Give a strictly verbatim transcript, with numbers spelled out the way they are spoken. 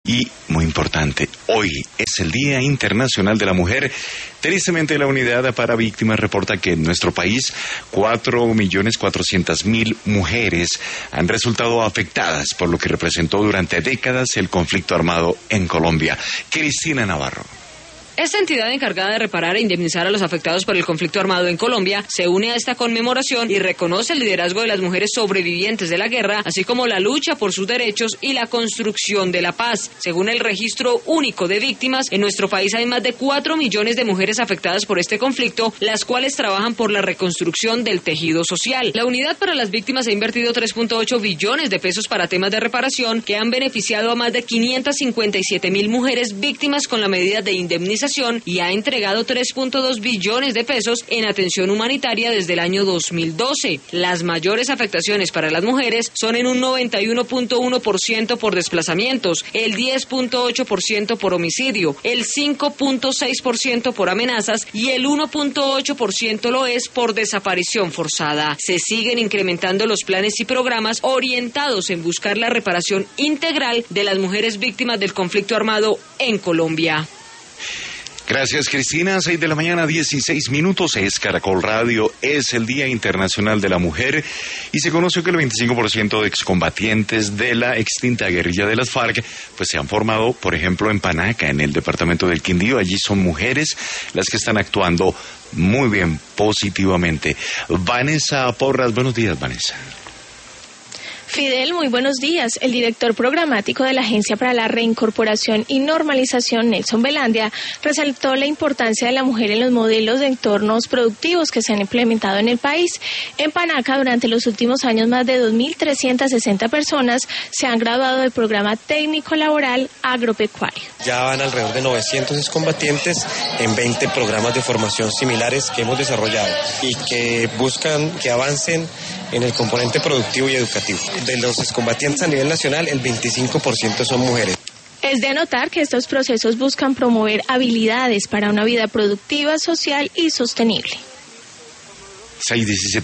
Y, muy importante, hoy es el Día Internacional de la Mujer. Tristemente, la Unidad para Víctimas reporta que en nuestro país cuatro millones cuatrocientas mil mujeres han resultado afectadas por lo que representó durante décadas el conflicto armado en Colombia. Cristina Navarro. Esta entidad encargada de reparar e indemnizar a los afectados por el conflicto armado en Colombia se une a esta conmemoración y reconoce el liderazgo de las mujeres sobrevivientes de la guerra, así como la lucha por sus derechos y la construcción de la paz. Según el Registro Único de Víctimas, en nuestro país hay más de cuatro millones de mujeres afectadas por este conflicto, las cuales trabajan por la reconstrucción del tejido social. La Unidad para las Víctimas ha invertido tres punto ocho billones de pesos para temas de reparación que han beneficiado a más de quinientas cincuenta y siete mil mujeres víctimas con la medida de indemnización y ha entregado tres punto dos billones de pesos en atención humanitaria desde el año dos mil doce. Las mayores afectaciones para las mujeres son en un noventa y uno punto uno por ciento por desplazamientos, el diez punto ocho por ciento por homicidio, el cinco punto seis por ciento por amenazas y el uno punto ocho por ciento lo es por desaparición forzada. Se siguen incrementando los planes y programas orientados en buscar la reparación integral de las mujeres víctimas del conflicto armado en Colombia. Gracias, Cristina. seis de la mañana, dieciséis minutos. Es Caracol Radio. Es el Día Internacional de la Mujer y se conoció que el veinticinco por ciento de excombatientes de la extinta guerrilla de las FARC pues se han formado, por ejemplo, en Panaca, en el departamento del Quindío. Allí son mujeres las que están actuando muy bien, positivamente. Vanessa Porras, buenos días, Vanessa. Fidel, muy buenos días. El director programático de la Agencia para la Reincorporación y Normalización, Nelson Velandia, resaltó la importancia de la mujer en los modelos de entornos productivos que se han implementado en el país. En Panaca, durante los últimos años, más de dos mil trescientas sesenta personas se han graduado del programa técnico laboral agropecuario. Ya van alrededor de novecientos excombatientes en veinte programas de formación similares que hemos desarrollado y que buscan que avancen en el componente productivo y educativo. De los excombatientes a nivel nacional, el veinticinco por ciento son mujeres. Es de anotar que estos procesos buscan promover habilidades para una vida productiva, social y sostenible. seis diecisiete